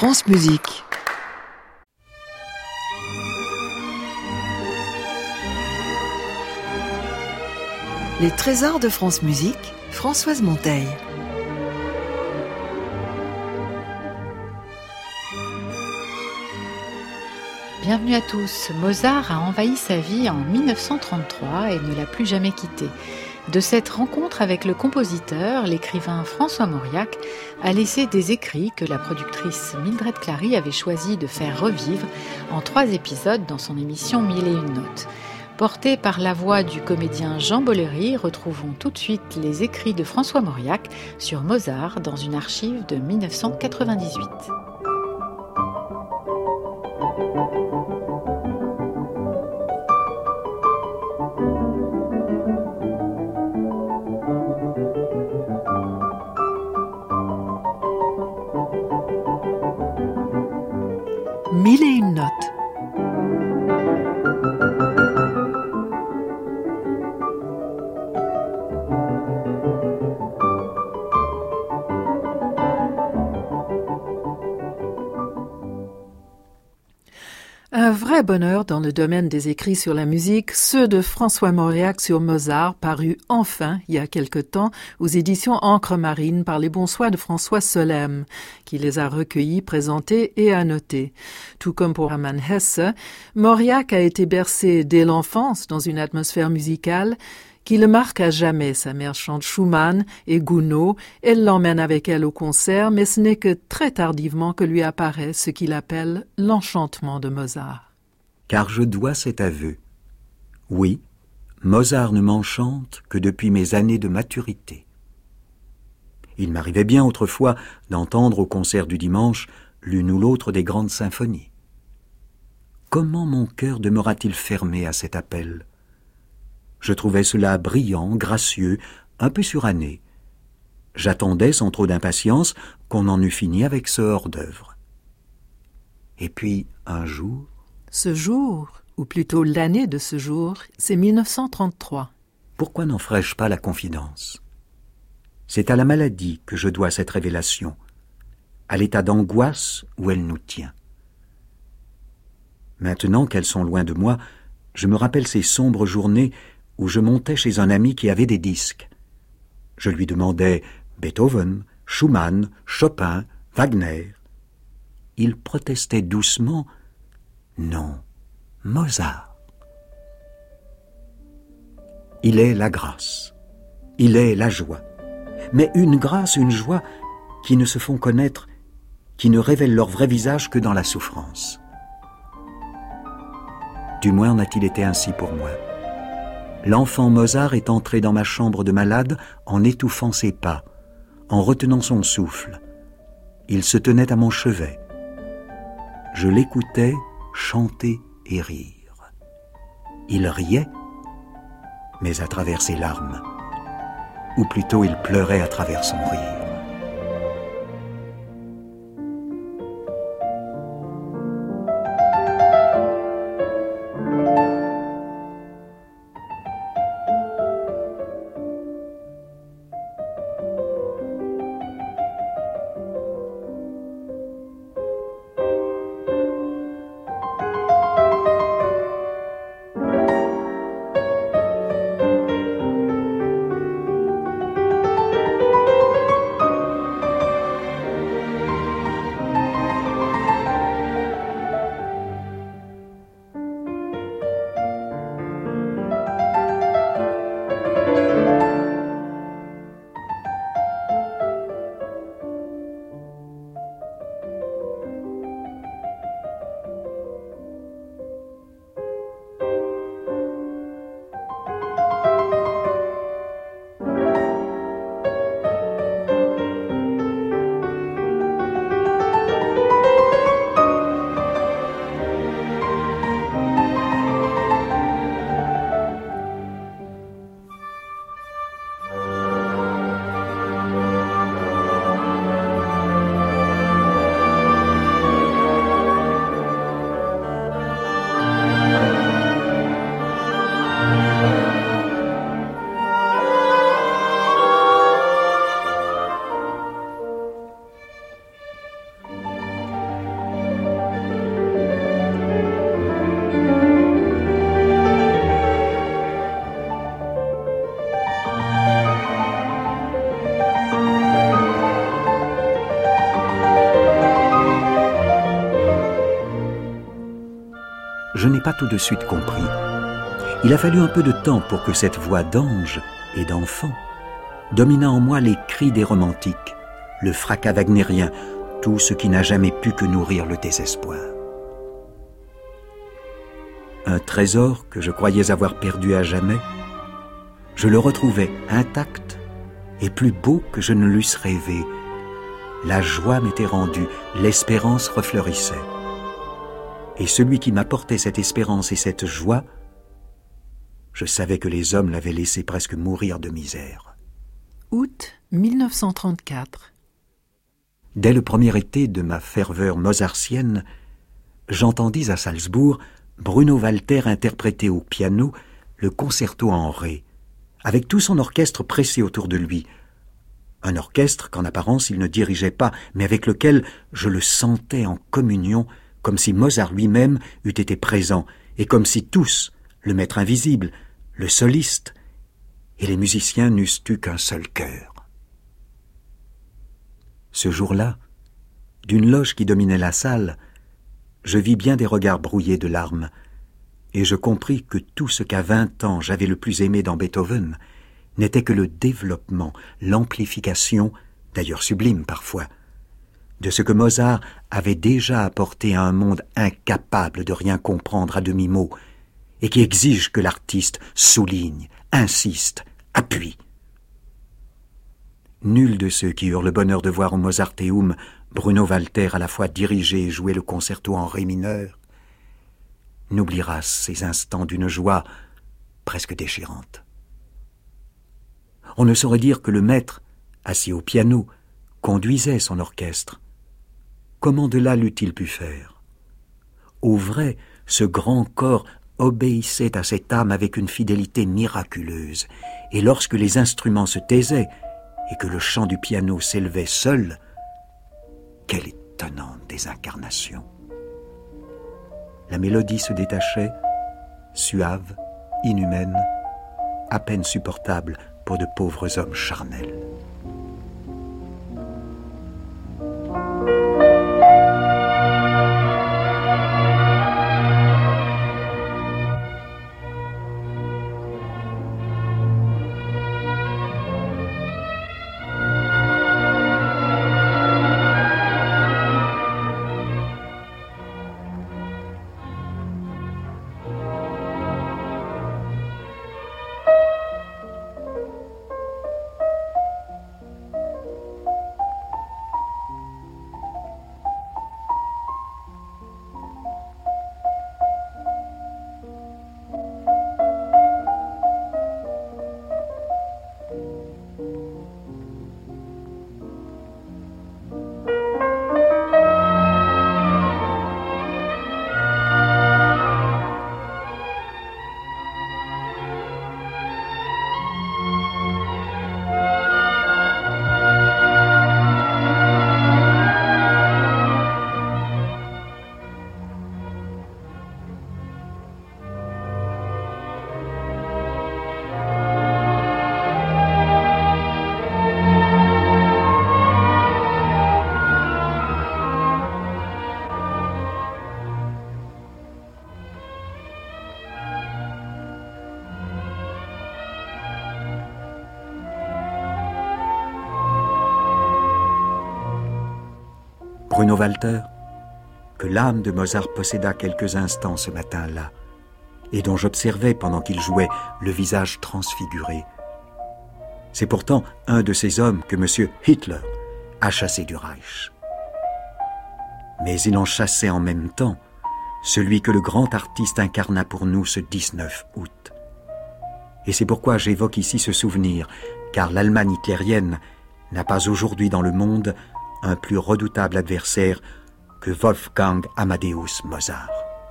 France Musique. Les trésors de France Musique, Françoise Monteil. Bienvenue à tous. Mozart a envahi sa vie en 1933 et ne l'a plus jamais quitté. De cette rencontre avec le compositeur, l'écrivain François Mauriac a laissé des écrits que la productrice Mildred Clary avait choisi de faire revivre en 3 épisodes dans son émission 1001 notes. Porté par la voix du comédien Jean Bollery, retrouvons tout de suite les écrits de François Mauriac sur Mozart dans une archive de 1998. Mille et une notes. Un vrai bonheur dans le domaine des écrits sur la musique, ceux de François Mauriac sur Mozart, parus enfin, il y a quelque temps, aux éditions Encre Marine par les bons soins de François Solem, qui les a recueillis, présentés et annotés. Tout comme pour Hermann Hesse, Mauriac a été bercé dès l'enfance dans une atmosphère musicale qui le marque à jamais. Sa mère chante Schumann et Gounod, elle l'emmène avec elle au concert, mais ce n'est que très tardivement que lui apparaît ce qu'il appelle l'enchantement de Mozart. Car je dois cet aveu. Oui, Mozart ne m'enchante que depuis mes années de maturité. Il m'arrivait bien autrefois d'entendre au concert du dimanche l'une ou l'autre des grandes symphonies. Comment mon cœur demeura-t-il fermé à cet appel ? Je trouvais cela brillant, gracieux, un peu suranné. J'attendais sans trop d'impatience qu'on en eût fini avec ce hors-d'œuvre. Et puis, un jour... Ce jour, ou plutôt l'année de ce jour, c'est 1933. Pourquoi n'en ferais-je pas la confidence ? C'est à la maladie que je dois cette révélation, à l'état d'angoisse où elle nous tient. Maintenant qu'elles sont loin de moi, je me rappelle ces sombres journées où je montais chez un ami qui avait des disques. Je lui demandais Beethoven, Schumann, Chopin, Wagner. Il protestait doucement « Non, Mozart ». Il est la grâce, il est la joie, mais une grâce, une joie qui ne se font connaître, qui ne révèlent leur vrai visage que dans la souffrance. Du moins en a-t-il été ainsi pour moi. L'enfant Mozart est entré dans ma chambre de malade en étouffant ses pas, en retenant son souffle. Il se tenait à mon chevet. Je l'écoutais chanter et rire. Il riait, mais à travers ses larmes, ou plutôt il pleurait à travers son rire. je n'ai pas tout de suite compris. Il a fallu un peu de temps pour que cette voix d'ange et d'enfant dominât en moi les cris des romantiques, le fracas wagnérien, tout ce qui n'a jamais pu que nourrir le désespoir. Un trésor que je croyais avoir perdu à jamais, je le retrouvais intact et plus beau que je ne l'eusse rêvé. La joie m'était rendue, l'espérance refleurissait. Et celui qui m'apportait cette espérance et cette joie, je savais que les hommes l'avaient laissé presque mourir de misère. Août 1934. Dès le premier été de ma ferveur mozartienne, j'entendis à Salzbourg Bruno Walter interpréter au piano le concerto en ré, avec tout son orchestre pressé autour de lui. Un orchestre qu'en apparence il ne dirigeait pas, mais avec lequel je le sentais en communion, comme si Mozart lui-même eût été présent, et comme si tous, le maître invisible, le soliste et les musiciens n'eussent eu qu'un seul cœur. Ce jour-là, d'une loge qui dominait la salle, je vis bien des regards brouillés de larmes, et je compris que tout ce qu'à 20 ans j'avais le plus aimé dans Beethoven n'était que le développement, l'amplification, d'ailleurs sublime parfois, de ce que Mozart avait déjà apporté à un monde incapable de rien comprendre à demi-mot, et qui exige que l'artiste souligne, insiste, appuie. Nul de ceux qui eurent le bonheur de voir au Mozarteum Bruno Walter à la fois diriger et jouer le concerto en ré mineur n'oubliera ces instants d'une joie presque déchirante. On ne saurait dire que le maître, assis au piano, conduisait son orchestre. Comment de là l'eût-il pu faire? Au vrai, ce grand corps obéissait à cette âme avec une fidélité miraculeuse, et lorsque les instruments se taisaient et que le chant du piano s'élevait seul, quelle étonnante désincarnation! La mélodie se détachait, suave, inhumaine, à peine supportable pour de pauvres hommes charnels. Bruno Walter, que l'âme de Mozart posséda quelques instants ce matin-là, et dont j'observais pendant qu'il jouait le visage transfiguré. C'est pourtant un de ces hommes que M. Hitler a chassé du Reich. Mais il en chassait en même temps celui que le grand artiste incarna pour nous ce 19 août. Et c'est pourquoi j'évoque ici ce souvenir, car l'Allemagne hitlérienne n'a pas aujourd'hui dans le monde un plus redoutable adversaire que Wolfgang Amadeus Mozart.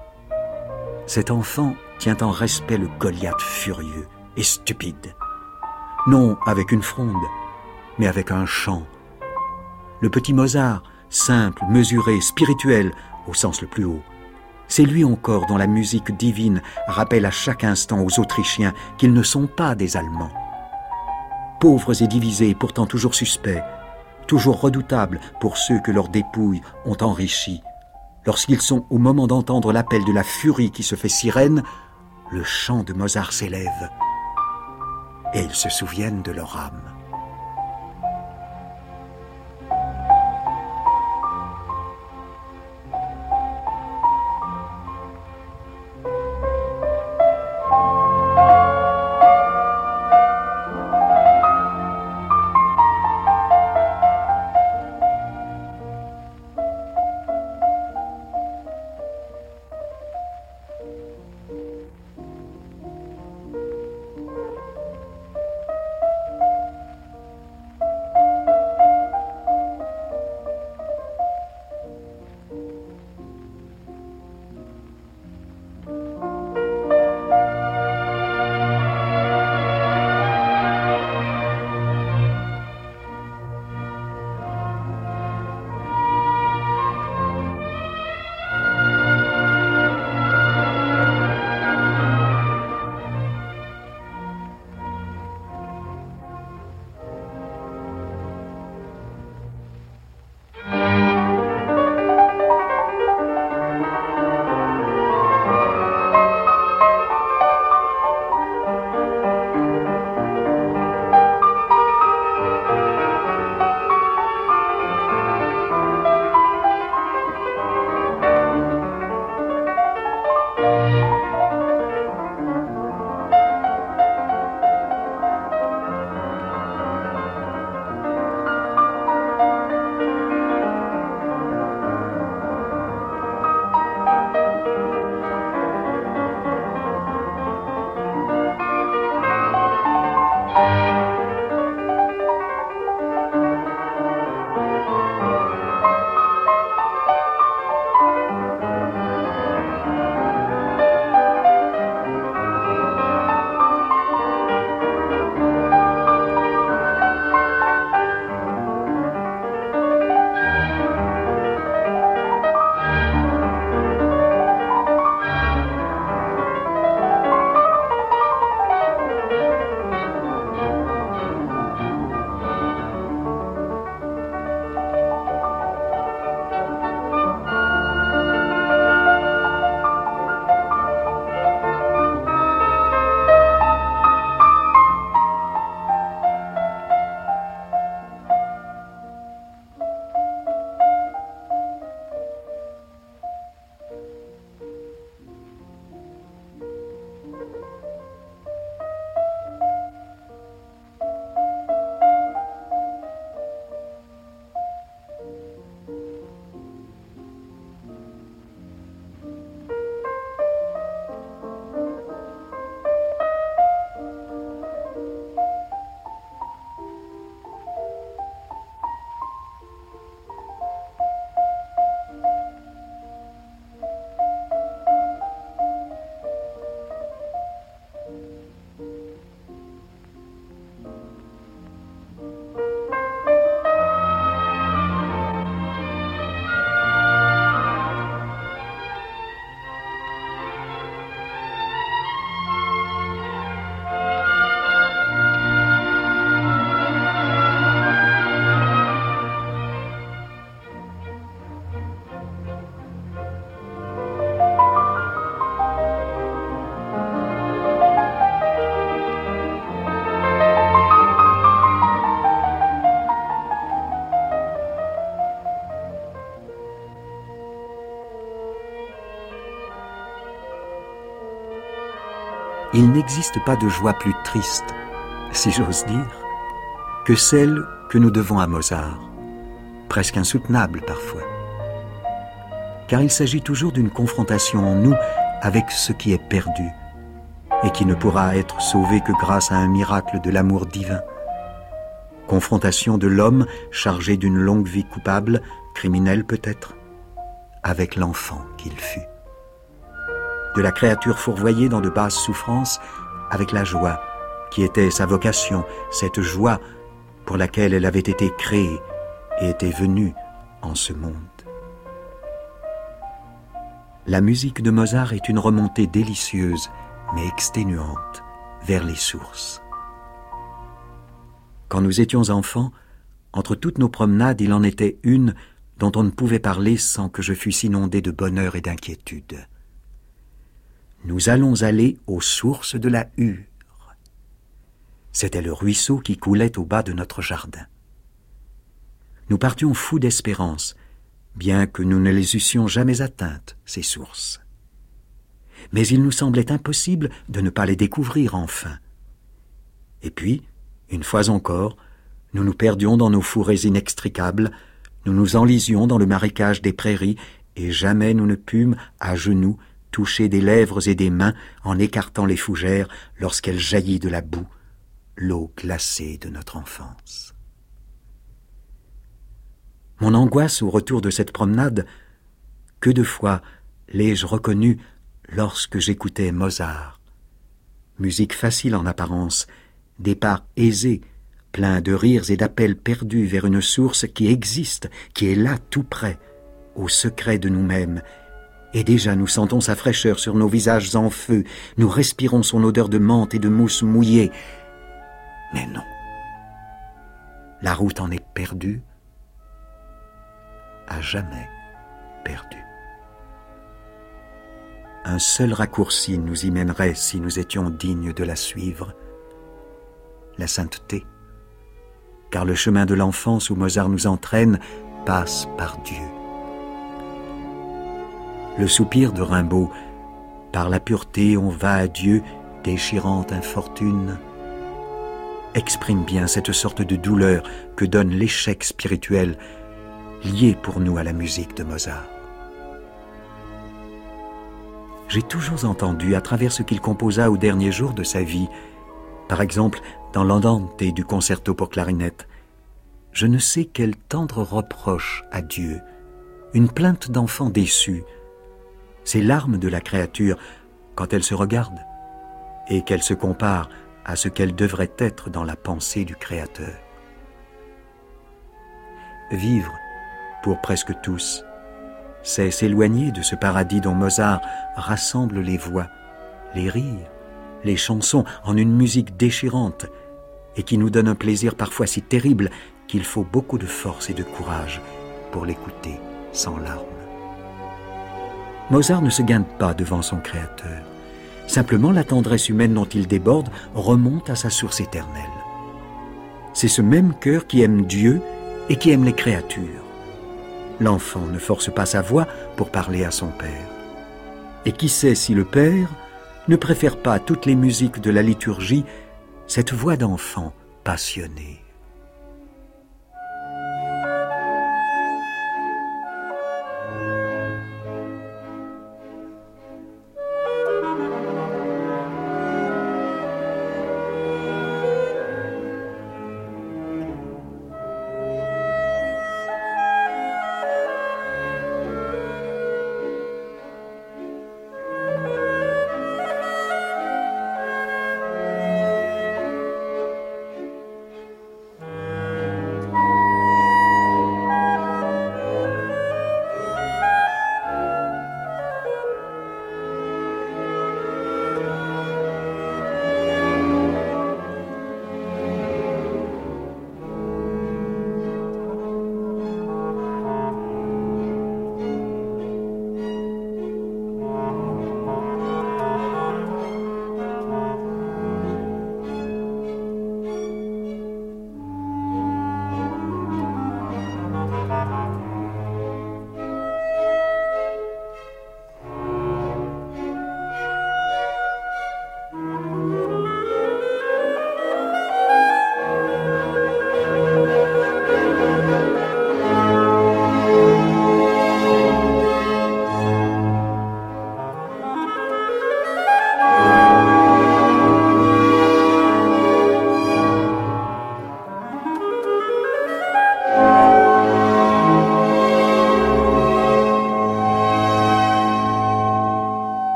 Cet enfant tient en respect le Goliath furieux et stupide, non avec une fronde, mais avec un chant. Le petit Mozart, simple, mesuré, spirituel, au sens le plus haut, c'est lui encore dont la musique divine rappelle à chaque instant aux Autrichiens qu'ils ne sont pas des Allemands. Pauvres et divisés, pourtant toujours suspects, toujours redoutables pour ceux que leurs dépouilles ont enrichis, lorsqu'ils sont au moment d'entendre l'appel de la furie qui se fait sirène, le chant de Mozart s'élève et ils se souviennent de leur âme. Il n'existe pas de joie plus triste, si j'ose dire, que celle que nous devons à Mozart, presque insoutenable parfois. Car il s'agit toujours d'une confrontation en nous avec ce qui est perdu et qui ne pourra être sauvé que grâce à un miracle de l'amour divin. Confrontation de l'homme chargé d'une longue vie coupable, criminelle peut-être, avec l'enfant qu'il fut. De la créature fourvoyée dans de basses souffrances avec la joie qui était sa vocation, cette joie pour laquelle elle avait été créée et était venue en ce monde. La musique de Mozart est une remontée délicieuse mais exténuante vers les sources. Quand nous étions enfants, entre toutes nos promenades, il en était une dont on ne pouvait parler sans que je fusse inondé de bonheur et d'inquiétude. Nous allons aller aux sources de la Hure. C'était le ruisseau qui coulait au bas de notre jardin. Nous partions fous d'espérance, bien que nous ne les eussions jamais atteintes, ces sources. Mais il nous semblait impossible de ne pas les découvrir enfin. Et puis, une fois encore, nous nous perdions dans nos fourrés inextricables, nous nous enlisions dans le marécage des prairies, et jamais nous ne pûmes, à genoux, toucher des lèvres et des mains en écartant les fougères lorsqu'elle jaillit de la boue, l'eau glacée de notre enfance. Mon angoisse au retour de cette promenade, que de fois l'ai-je reconnue lorsque j'écoutais Mozart. Musique facile en apparence, départ aisé, plein de rires et d'appels perdus vers une source qui existe, qui est là tout près, au secret de nous-mêmes, et déjà nous sentons sa fraîcheur sur nos visages en feu, nous respirons son odeur de menthe et de mousse mouillée. Mais non, la route en est perdue, à jamais perdue. Un seul raccourci nous y mènerait si nous étions dignes de la suivre, la sainteté, car le chemin de l'enfance où Mozart nous entraîne passe par Dieu. Le soupir de Rimbaud, par la pureté on va à Dieu, déchirante infortune, exprime bien cette sorte de douleur que donne l'échec spirituel lié pour nous à la musique de Mozart. J'ai toujours entendu, à travers ce qu'il composa aux derniers jours de sa vie, par exemple dans l'Andante du concerto pour clarinette, je ne sais quel tendre reproche à Dieu, une plainte d'enfant déçu, ces larmes de la créature quand elle se regarde et qu'elle se compare à ce qu'elle devrait être dans la pensée du Créateur. Vivre, pour presque tous, c'est s'éloigner de ce paradis dont Mozart rassemble les voix, les rires, les chansons en une musique déchirante et qui nous donne un plaisir parfois si terrible qu'il faut beaucoup de force et de courage pour l'écouter sans larmes. Mozart ne se gagne pas devant son Créateur. Simplement, la tendresse humaine dont il déborde remonte à sa source éternelle. C'est ce même cœur qui aime Dieu et qui aime les créatures. L'enfant ne force pas sa voix pour parler à son père. Et qui sait si le père ne préfère pas à toutes les musiques de la liturgie cette voix d'enfant passionnée.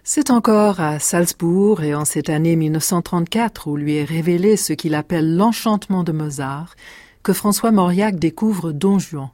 C'est encore à Salzbourg et en cette année 1934 où lui est révélé ce qu'il appelle l'enchantement de Mozart que François Mauriac découvre Don Juan.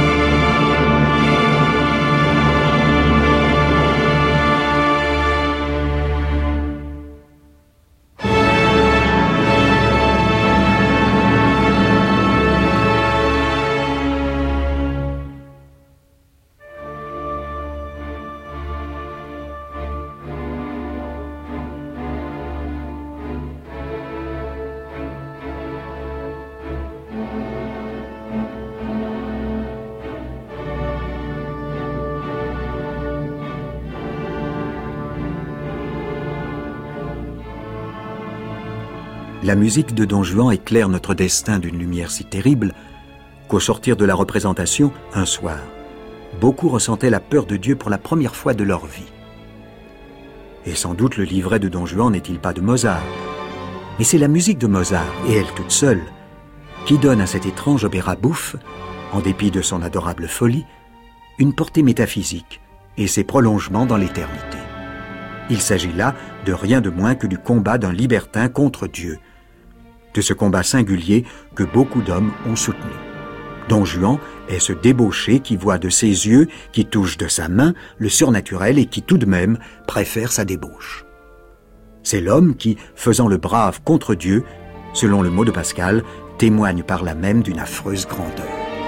La musique de Don Juan éclaire notre destin d'une lumière si terrible qu'au sortir de la représentation, un soir, beaucoup ressentaient la peur de Dieu pour la première fois de leur vie. Et sans doute le livret de Don Juan n'est-il pas de Mozart, mais c'est la musique de Mozart, et elle toute seule, qui donne à cet étrange opéra bouffe, en dépit de son adorable folie, une portée métaphysique et ses prolongements dans l'éternité. Il s'agit là de rien de moins que du combat d'un libertin contre Dieu, de ce combat singulier que beaucoup d'hommes ont soutenu. Don Juan est ce débauché qui voit de ses yeux, qui touche de sa main le surnaturel et qui tout de même préfère sa débauche. C'est l'homme qui, faisant le brave contre Dieu, selon le mot de Pascal, témoigne par là même d'une affreuse grandeur.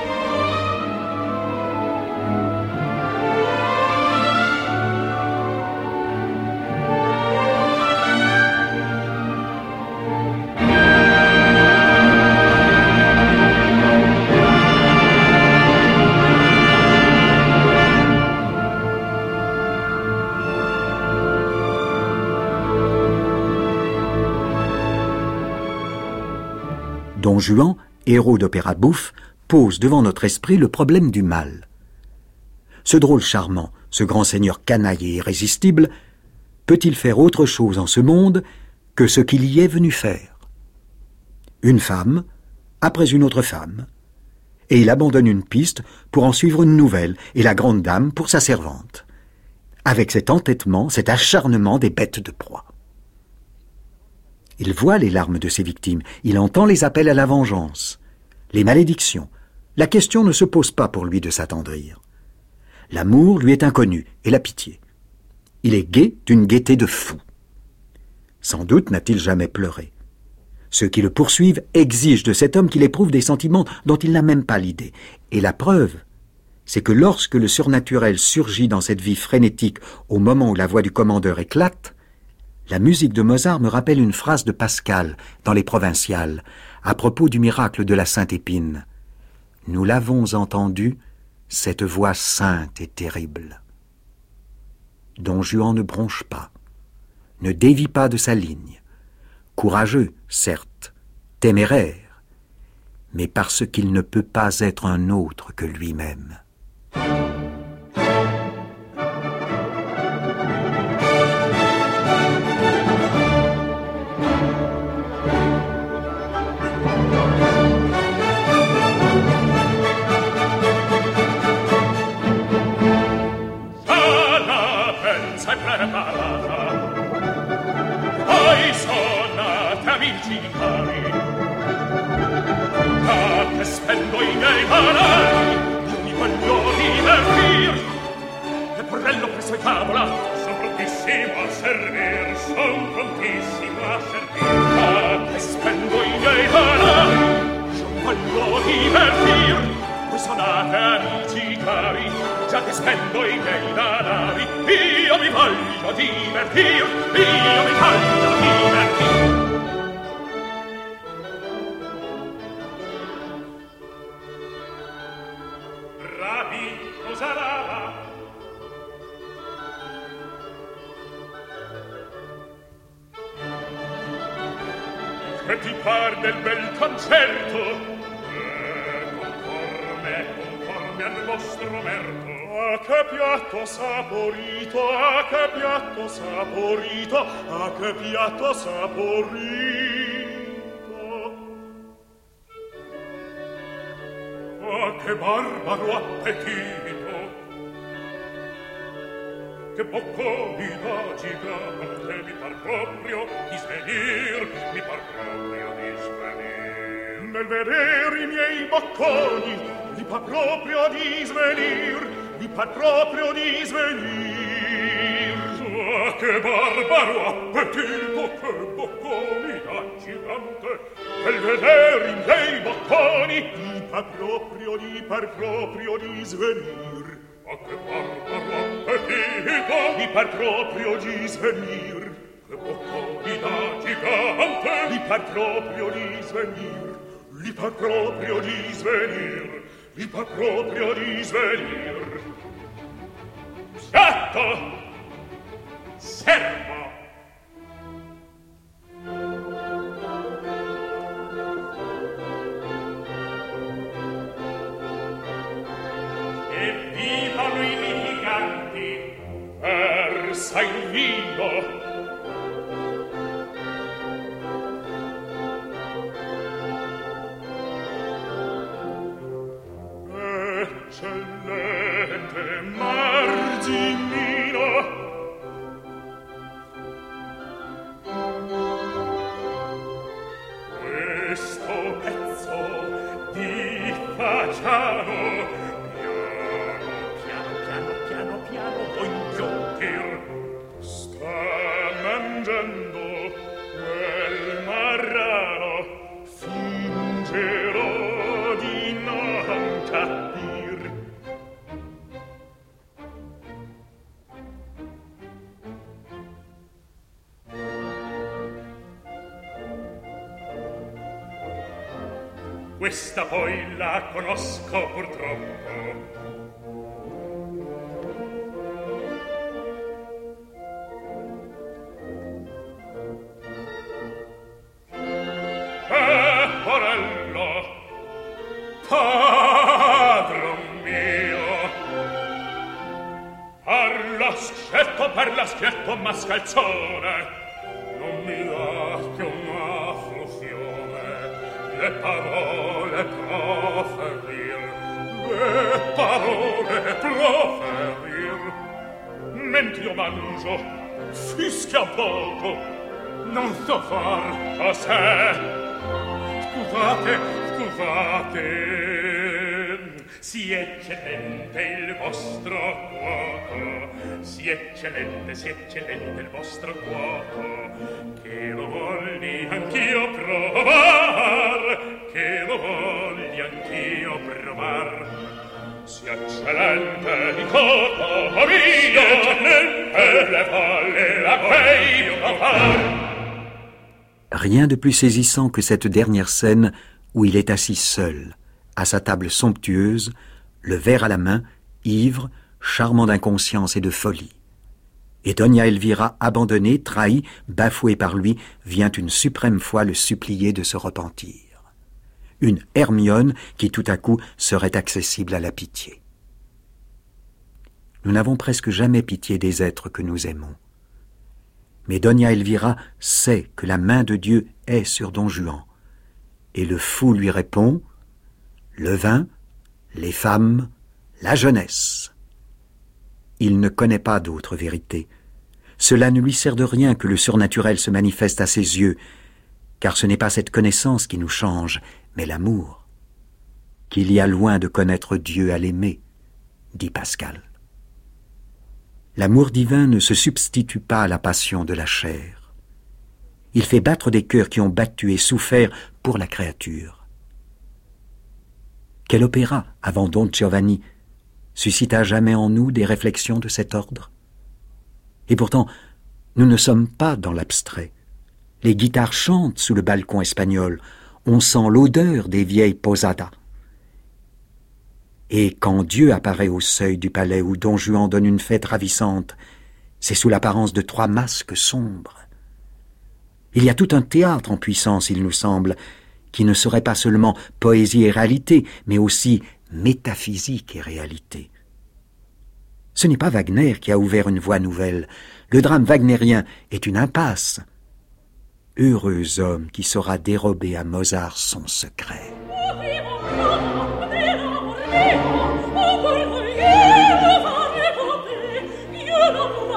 Don Juan, héros d'opéra bouffe, pose devant notre esprit le problème du mal. Ce drôle charmant, ce grand seigneur canaille et irrésistible, peut-il faire autre chose en ce monde que ce qu'il y est venu faire? Une femme, après une autre femme, et il abandonne une piste pour en suivre une nouvelle, et la grande dame pour sa servante, avec cet entêtement, cet acharnement des bêtes de proie. Il voit les larmes de ses victimes, il entend les appels à la vengeance, les malédictions. La question ne se pose pas pour lui de s'attendrir. L'amour lui est inconnu, et la pitié. Il est gai d'une gaieté de fou. Sans doute n'a-t-il jamais pleuré. Ceux qui le poursuivent exigent de cet homme qu'il éprouve des sentiments dont il n'a même pas l'idée. Et la preuve, c'est que lorsque le surnaturel surgit dans cette vie frénétique au moment où la voix du commandeur éclate, la musique de Mozart me rappelle une phrase de Pascal dans les Provinciales à propos du miracle de la Sainte Épine. « Nous l'avons entendu, cette voix sainte et terrible. » Don Juan ne bronche pas, ne dévie pas de sa ligne. Courageux, certes, téméraire, mais parce qu'il ne peut pas être un autre que lui-même. Spendo i miei danari, io mi voglio divertir. E porrello presso a tavola, son prontissimo a servir, son prontissimo a servir. Ah, che spendo i miei danari, io mi voglio divertir. Voi sonate amici cari, già che spendo i miei danari, io mi voglio divertir, io mi voglio divertir. Che ti par del bel concerto? Conforme al vostro merto. Ah, che piatto saporito, ah, che piatto saporito, ah, che piatto saporito. Ah, che barbaro appetito. che bocconi da gigante, mi par proprio di svenir, mi par proprio di svenir. Nel vedere i miei bocconi, mi par proprio di svenir, mi par proprio di svenir. Ah, che barbaro appetito, che bocconi da gigante, nel vedere i miei bocconi, mi par proprio di svenir. Ah, che barbaro appetito, mi par proprio di svenir, che bocconi da gigante, mi par proprio di svenir, mi par proprio di svenir, mi par proprio di svenir. Piatto! Servo! E vivano i litiganti, versa il vino. Eccellente Margimino, questo pezzo di Fagiano piano vuoi inghiotir, sta mangiando quel marrano, fingerò di non capir. Questa poi la conosco purtroppo. Porello, padron mio, parla schietto mascalzone, non mi dà che una fruzione, le parole proferir, mentre io mangio, fischia poco, non so far a sé. Scusate, si eccellente il vostro cuoco, si eccellente il vostro cuoco, che lo volli anch'io provar, si eccellente di cuoco mio, e le falle la quei provar. Rien de plus saisissant que cette dernière scène où il est assis seul, à sa table somptueuse, le verre à la main, ivre, charmant d'inconscience et de folie. Et Doña Elvira, abandonnée, trahie, bafouée par lui, vient une suprême fois le supplier de se repentir. Une Hermione qui tout à coup serait accessible à la pitié. Nous n'avons presque jamais pitié des êtres que nous aimons. Mais Doña Elvira sait que la main de Dieu est sur Don Juan. Et le fou lui répond : le vin, les femmes, la jeunesse. Il ne connaît pas d'autre vérité. Cela ne lui sert de rien que le surnaturel se manifeste à ses yeux, car ce n'est pas cette connaissance qui nous change, mais l'amour. Qu'il y a loin de connaître Dieu à l'aimer, dit Pascal. L'amour divin ne se substitue pas à la passion de la chair. Il fait battre des cœurs qui ont battu et souffert pour la créature. Quel opéra, avant Don Giovanni, suscita jamais en nous des réflexions de cet ordre? Et pourtant, nous ne sommes pas dans l'abstrait. Les guitares chantent sous le balcon espagnol, on sent l'odeur des vieilles posadas. Et quand Dieu apparaît au seuil du palais où Don Juan donne une fête ravissante, c'est sous l'apparence de 3 masques sombres. Il y a tout un théâtre en puissance, il nous semble, qui ne serait pas seulement poésie et réalité, mais aussi métaphysique et réalité. Ce n'est pas Wagner qui a ouvert une voie nouvelle. Le drame wagnérien est une impasse. Heureux homme qui saura dérober à Mozart son secret. Io non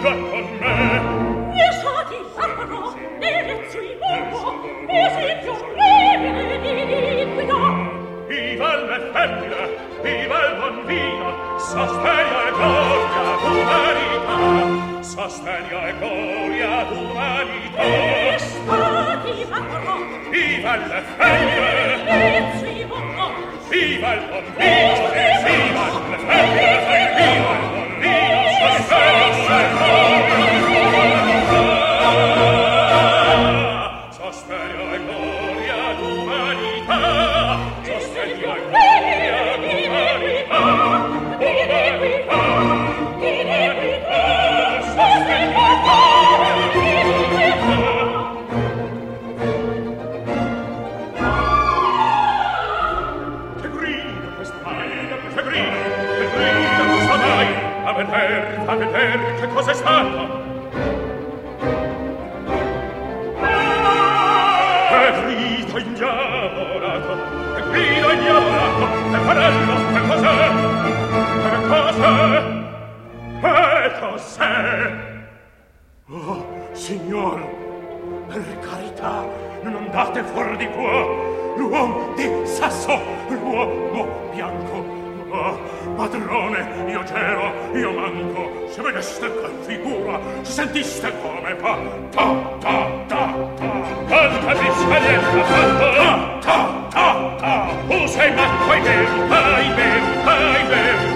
già con me. Io so ti farò, e rezzo il mondo, esempio breve di guida. Viva le femmine, viva il buon vino, sostegno e gloria d'umanità, sostegno e gloria d'umanità. E stati farò, Viva le femmine, rezzo il mondo, viva il buon vino, viva le femmine, viva il buon vino, sostegno e gloria d'umanità, sostegno e gloria d'umanità, sostegno e gloria d'umanità, umanità, umanità, sostegno e gloria d'umanità. Che grida questa mai, che grida questa mai, a veder che cosa è stato. Che grida indiavorato, che farello, che cos'è? Che cos'è? Oh, signor, per carità, non andate fuori di qua. L'uomo di sasso, l'uomo bianco. Oh, padrone, io gelo, io manco. Se vedeste che figura, se sentiste come fa. Quanta biscaglietta fatto. Tu sei matto, hai bevuto.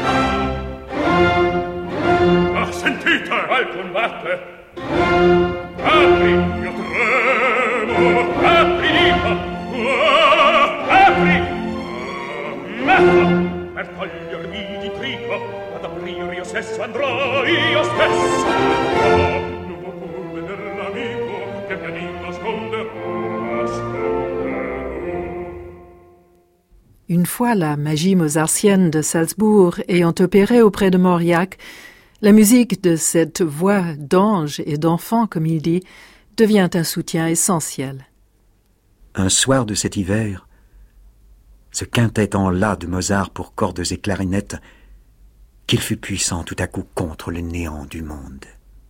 Ah, sentite, alcun batte. Apri, io tremo, apri, apri, metto per togliermi di trico, ad aprire io stesso andrò, io stesso andrò. Non può pur vedere l'amico che mi anima nasconderò. Une fois la magie mozartienne de Salzbourg ayant opéré auprès de Mauriac, la musique de cette voix d'ange et d'enfant, comme il dit, devient un soutien essentiel. Un soir de cet hiver, ce quintet en la de Mozart pour cordes et clarinettes, qu'il fut puissant tout à coup contre le néant du monde.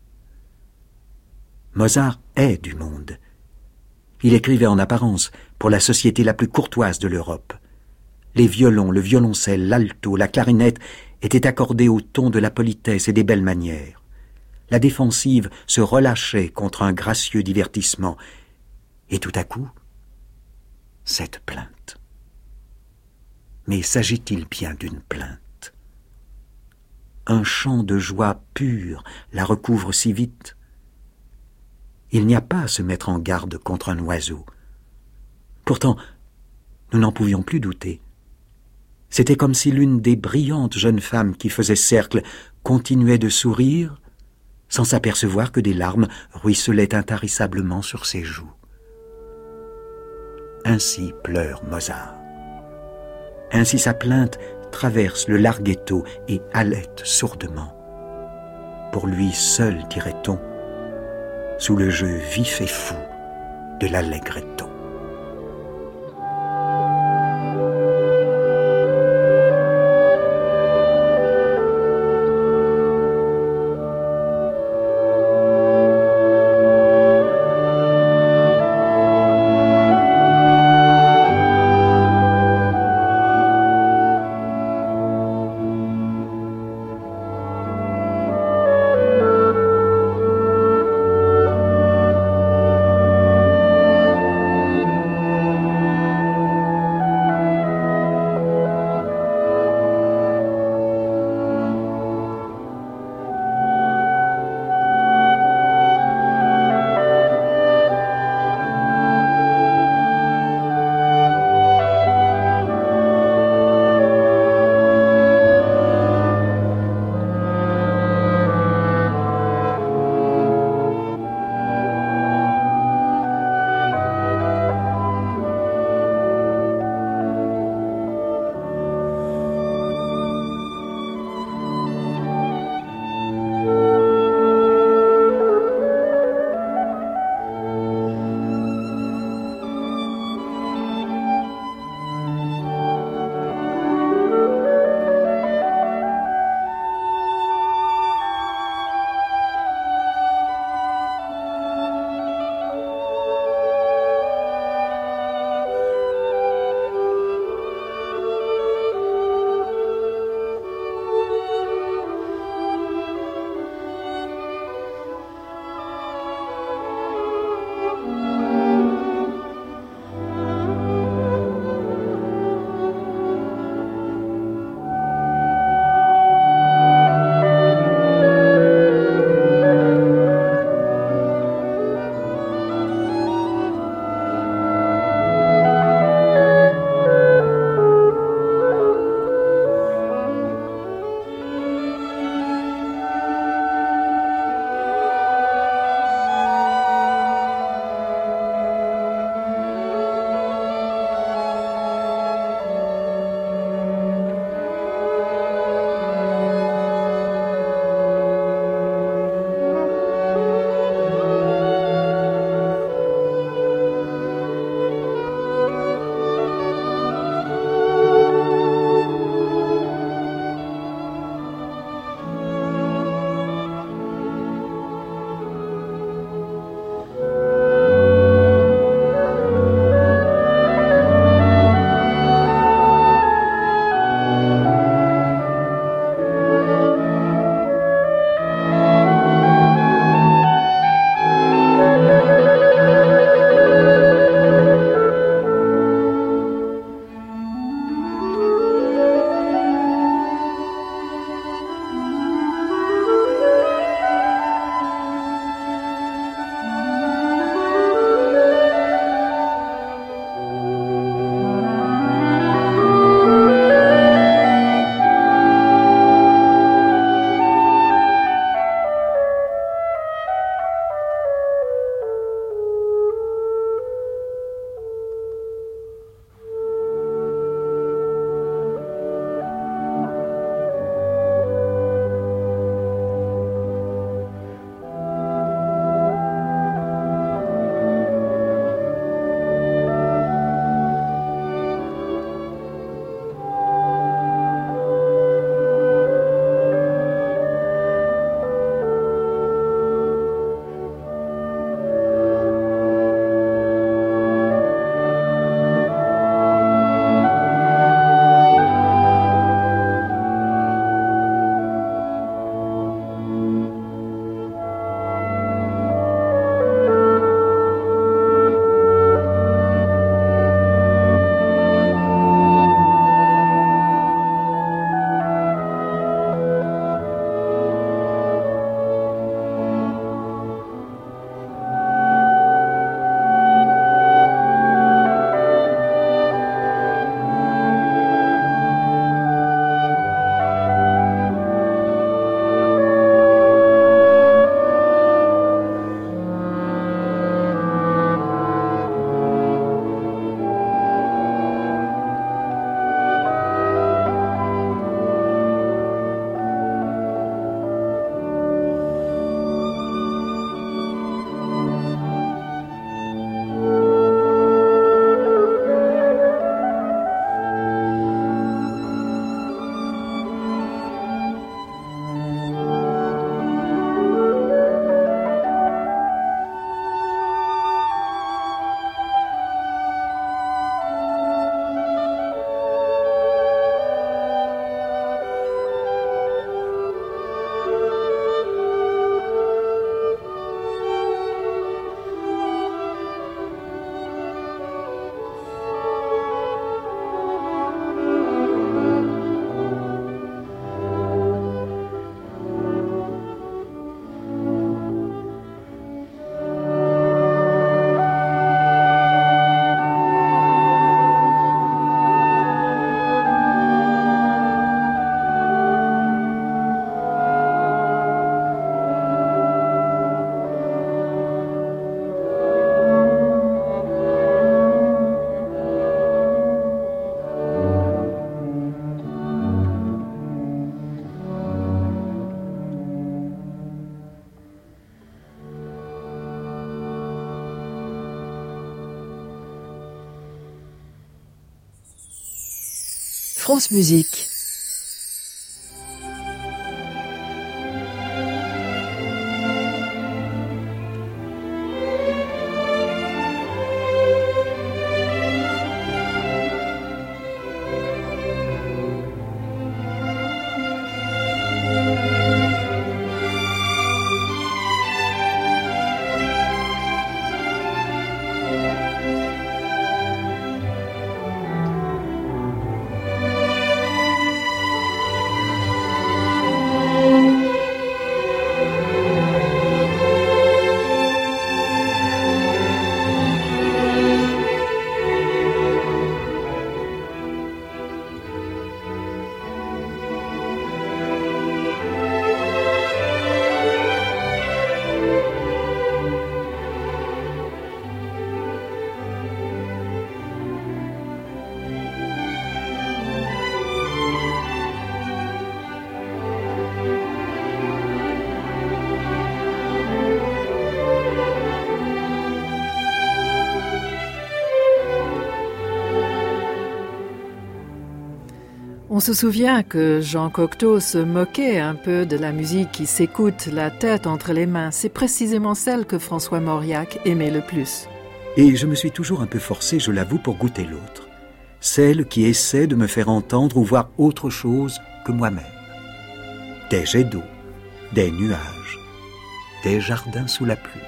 Mozart est du monde. Il écrivait en apparence pour la société la plus courtoise de l'Europe. Les violons, le violoncelle, l'alto, la clarinette étaient accordés au ton de la politesse et des belles manières. La défensive se relâchait contre un gracieux divertissement. Et tout à coup, cette plainte. Mais s'agit-il bien d'une plainte? Un chant de joie pure la recouvre si vite. Il n'y a pas à se mettre en garde contre un oiseau. Pourtant, nous n'en pouvions plus douter. C'était comme si l'une des brillantes jeunes femmes qui faisaient cercle continuait de sourire, sans s'apercevoir que des larmes ruisselaient intarissablement sur ses joues. Ainsi pleure Mozart. Ainsi sa plainte traverse le larghetto et halète sourdement. Pour lui seul, dirait-on, sous le jeu vif et fou de l'allegretto. France Musique. On se souvient que Jean Cocteau se moquait un peu de la musique qui s'écoute la tête entre les mains. C'est précisément celle que François Mauriac aimait le plus. Et je me suis toujours un peu forcé, je l'avoue, pour goûter l'autre. Celle qui essaie de me faire entendre ou voir autre chose que moi-même. Des jets d'eau, des nuages, des jardins sous la pluie.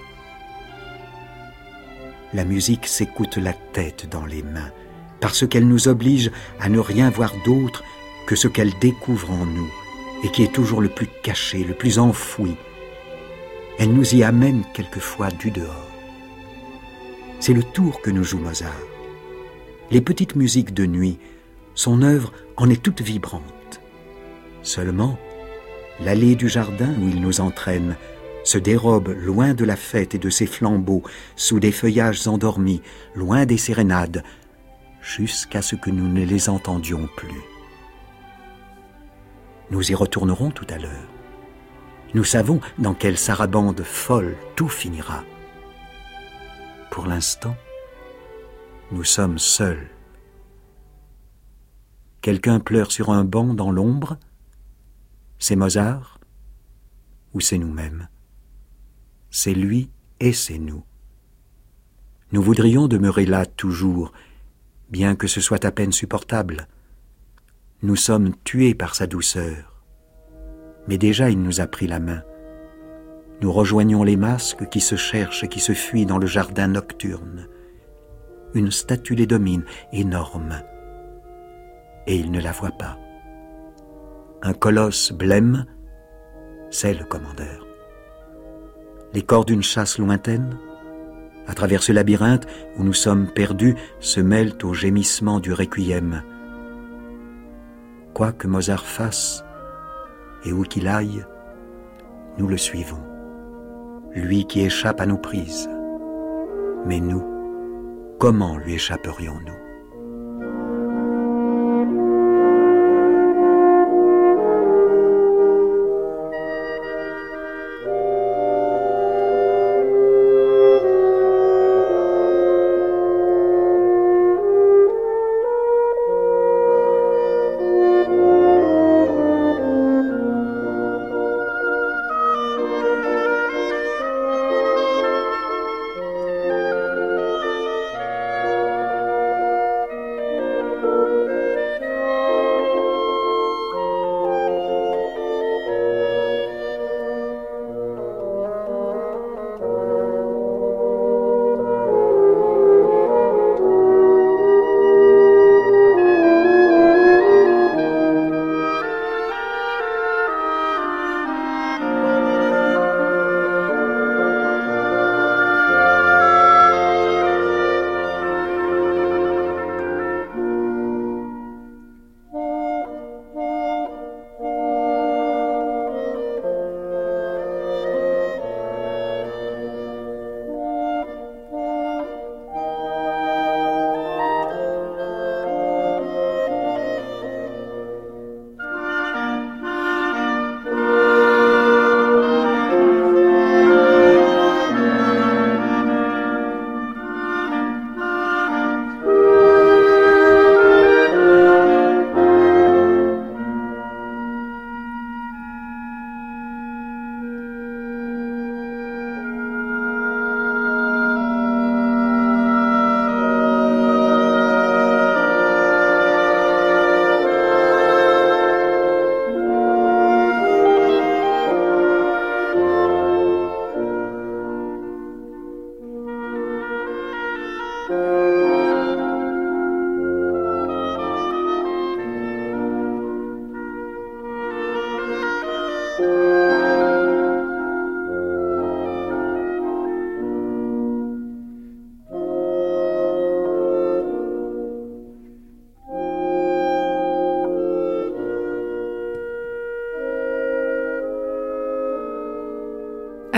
La musique s'écoute la tête dans les mains, parce qu'elle nous oblige à ne rien voir d'autre que ce qu'elle découvre en nous, et qui est toujours le plus caché, le plus enfoui. Elle nous y amène quelquefois du dehors. C'est le tour que nous joue Mozart. Les petites musiques de nuit, son œuvre en est toute vibrante. Seulement, l'allée du jardin où il nous entraîne se dérobe loin de la fête et de ses flambeaux, sous des feuillages endormis, loin des sérénades, jusqu'à ce que nous ne les entendions plus. Nous y retournerons tout à l'heure. Nous savons dans quelle sarabande folle tout finira. Pour l'instant, nous sommes seuls. Quelqu'un pleure sur un banc dans l'ombre. C'est Mozart ou c'est nous-mêmes? C'est lui et c'est nous. Nous voudrions demeurer là toujours, bien que ce soit à peine supportable. Nous sommes tués par sa douceur. Mais déjà il nous a pris la main. Nous rejoignons les masques qui se cherchent et qui se fuient dans le jardin nocturne. Une statue les domine, énorme. Et il ne la voit pas. Un colosse blême, c'est le commandeur. Les corps d'une chasse lointaine, à travers ce labyrinthe où nous sommes perdus, se mêlent aux gémissements du requiem. Quoi que Mozart fasse, et où qu'il aille, nous le suivons. Lui qui échappe à nos prises. Mais nous, comment lui échapperions-nous ?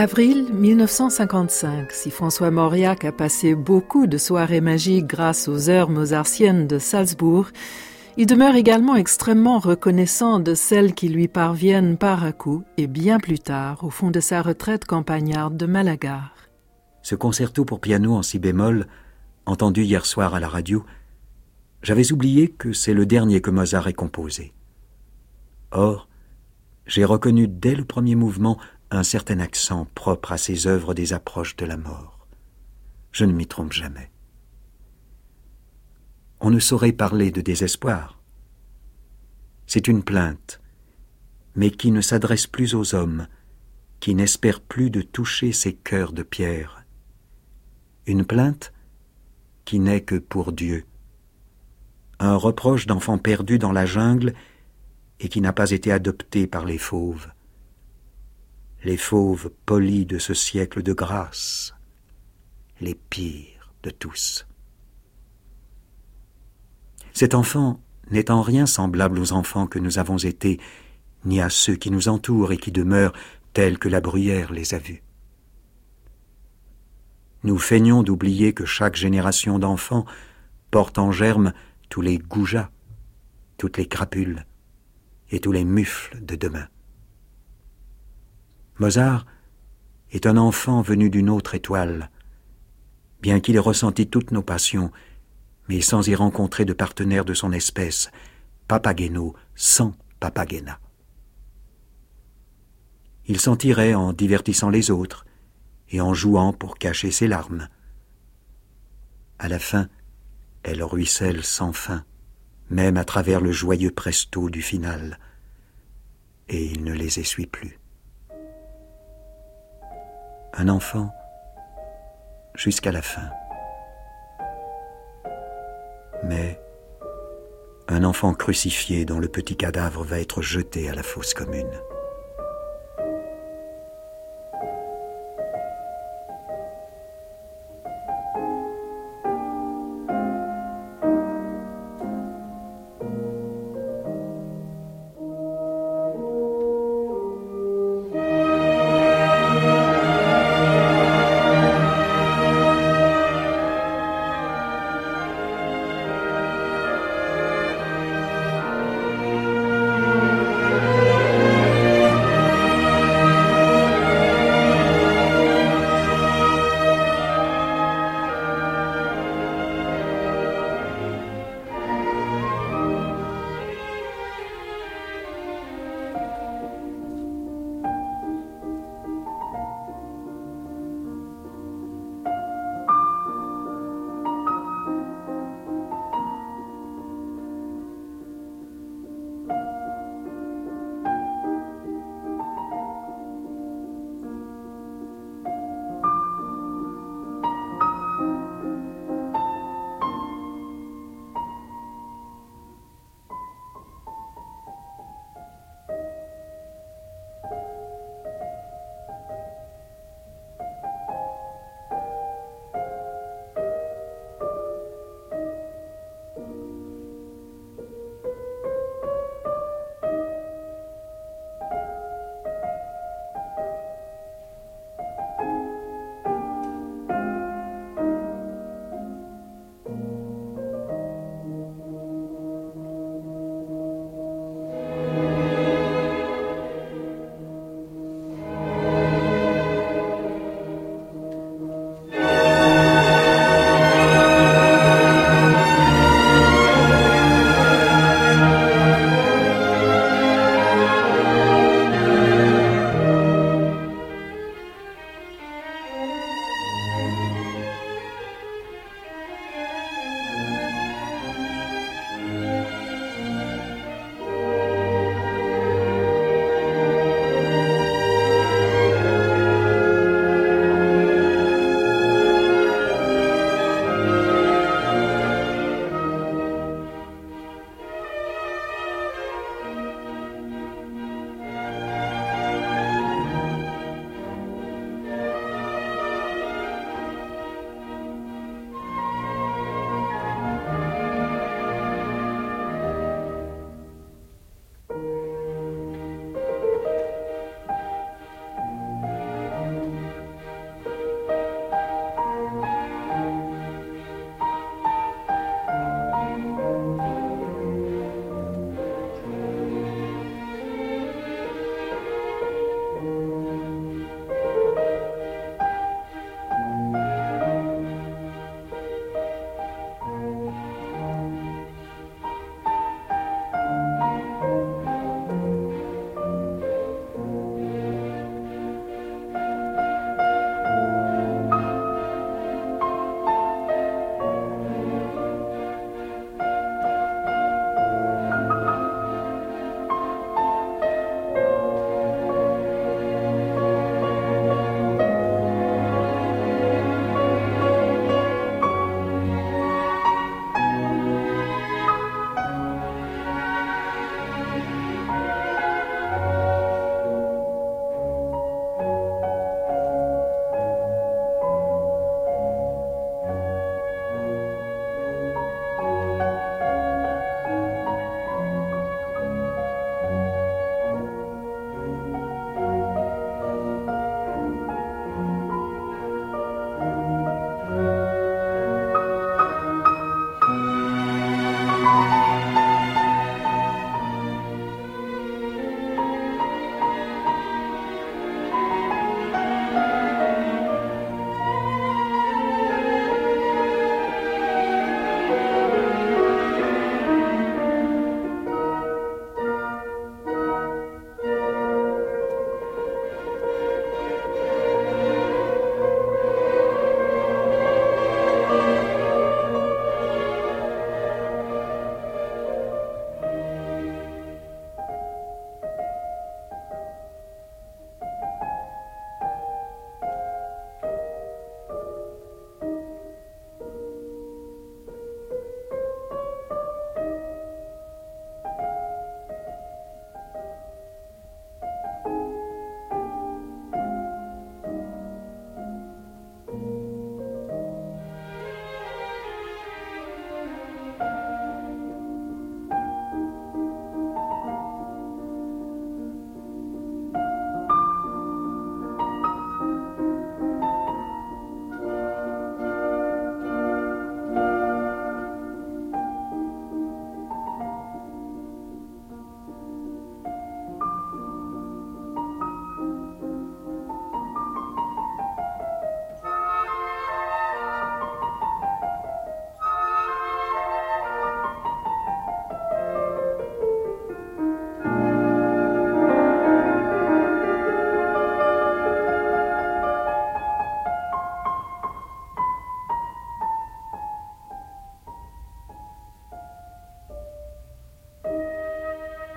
Avril 1955, si François Mauriac a passé beaucoup de soirées magiques grâce aux heures mozartiennes de Salzbourg, il demeure également extrêmement reconnaissant de celles qui lui parviennent par à-coups et bien plus tard, au fond de sa retraite campagnarde de Malaga. Ce concerto pour piano en si bémol, entendu hier soir à la radio, j'avais oublié que c'est le dernier que Mozart ait composé. Or, j'ai reconnu dès le premier mouvement un certain accent propre à ses œuvres des approches de la mort. Je ne m'y trompe jamais. On ne saurait parler de désespoir. C'est une plainte, mais qui ne s'adresse plus aux hommes, qui n'espère plus de toucher ces cœurs de pierre. Une plainte qui n'est que pour Dieu. Un reproche d'enfant perdu dans la jungle et qui n'a pas été adopté par les fauves polis de ce siècle de grâce, les pires de tous. Cet enfant n'est en rien semblable aux enfants que nous avons été, ni à ceux qui nous entourent et qui demeurent tels que la bruyère les a vus. Nous feignons d'oublier que chaque génération d'enfants porte en germe tous les goujats, toutes les crapules et tous les mufles de demain. Mozart est un enfant venu d'une autre étoile, bien qu'il ait ressenti toutes nos passions, mais sans y rencontrer de partenaire de son espèce, Papageno sans Papagena. Il s'en tirait en divertissant les autres et en jouant pour cacher ses larmes. À la fin, elles ruissellent sans fin, même à travers le joyeux presto du final, et il ne les essuie plus. Un enfant jusqu'à la fin. Mais un enfant crucifié dont le petit cadavre va être jeté à la fosse commune.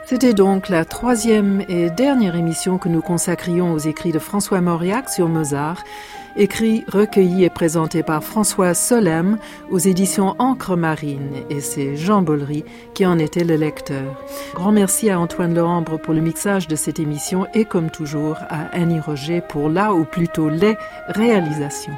C'était donc la 3e et dernière émission que nous consacrions aux écrits de François Mauriac sur Mozart, écrits, recueillis et présentés par François Solem aux éditions Encre Marine, et c'est Jean Bollery qui en était le lecteur. Grand merci à Antoine Lehambre pour le mixage de cette émission et comme toujours à Annie Roger pour la ou plutôt les réalisations.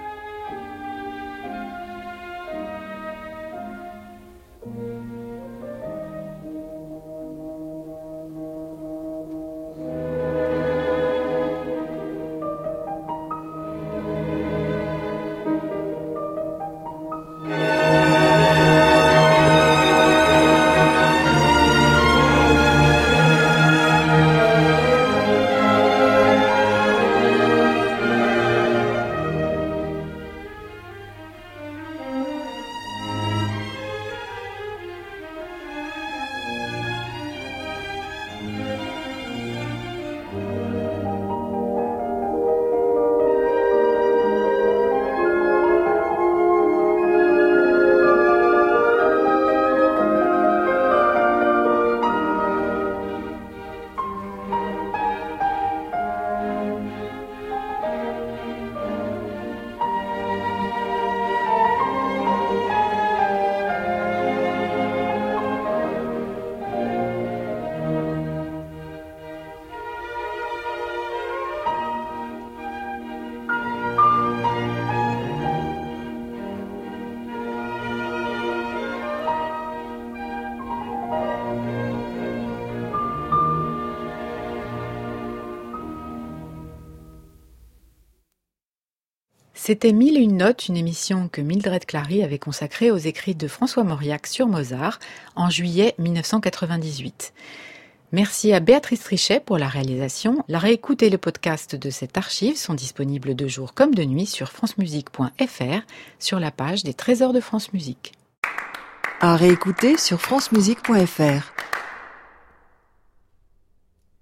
C'était 1001 notes, une émission que Mildred Clary avait consacrée aux écrits de François Mauriac sur Mozart en juillet 1998. Merci à Béatrice Trichet pour la réalisation. La réécoute et le podcast de cette archive sont disponibles de jour comme de nuit sur francemusique.fr sur la page des Trésors de France Musique. À réécouter sur francemusique.fr.